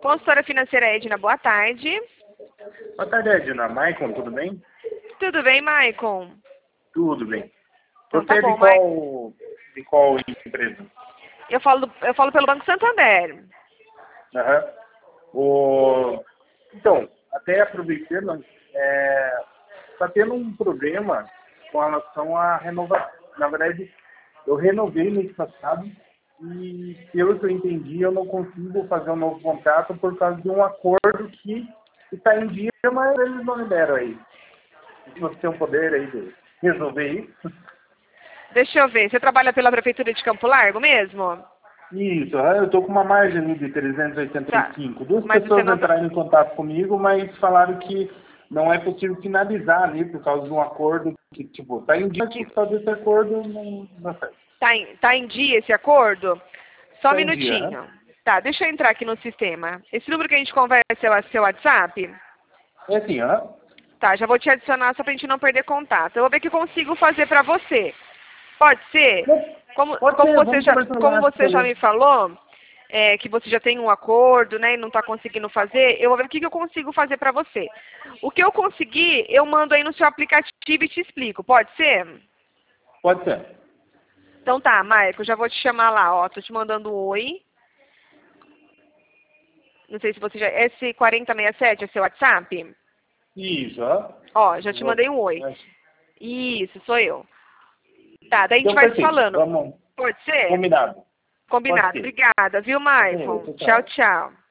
Consultora financeira Edna, boa tarde. Boa tarde, Edna. Maicon, tudo bem? Tudo bem, Maicon? Tudo bem. Então Você tá é bom, de qual empresa? Eu falo pelo Banco Santander. Aham. Então, até aproveitando, está tendo um problema com relação à renovação. Na verdade, eu renovei mês passado e, pelo que eu entendi, eu não consigo fazer um novo contrato por causa de um acordo que está em dia, mas eles não liberam aí. Se você tem um poder aí de resolver isso. Deixa eu ver, você trabalha pela Prefeitura de Campo Largo mesmo? Isso, eu estou com uma margem ali de 385. Duas Mas você pessoas não tá... entraram em contato comigo, mas falaram que não é possível finalizar ali por causa de um acordo que, tipo, está em dia, por causa desse acordo não dá certo. Tá em dia esse acordo? Só um Tá em dia, né? minutinho. Tá, deixa eu entrar aqui no sistema. Esse número que a gente conversa é o seu WhatsApp? É assim, Tá, já vou te adicionar só pra gente não perder contato. Eu vou ver o que eu consigo fazer pra você. Pode ser? Pode ser, vamos conversar Como lá, você já beleza. me falou, que você já tem um acordo, né, e não está conseguindo fazer, eu vou ver o que eu consigo fazer para você. O que eu conseguir, eu mando aí no seu aplicativo e te explico. Pode ser? Pode ser. Então tá, Maico, já vou te chamar lá, ó. Tô te mandando um oi. Não sei se você já... Esse 4067 é seu WhatsApp? Isso, Ó, já te mandei um oi. Isso, sou eu. Tá, daí a gente Então, vai se perfeito. falando. Vamos. Pode ser? Combinado. Pode Combinado. ser. Obrigada, viu, Até, Maicon? Tchau, tchau. tchau.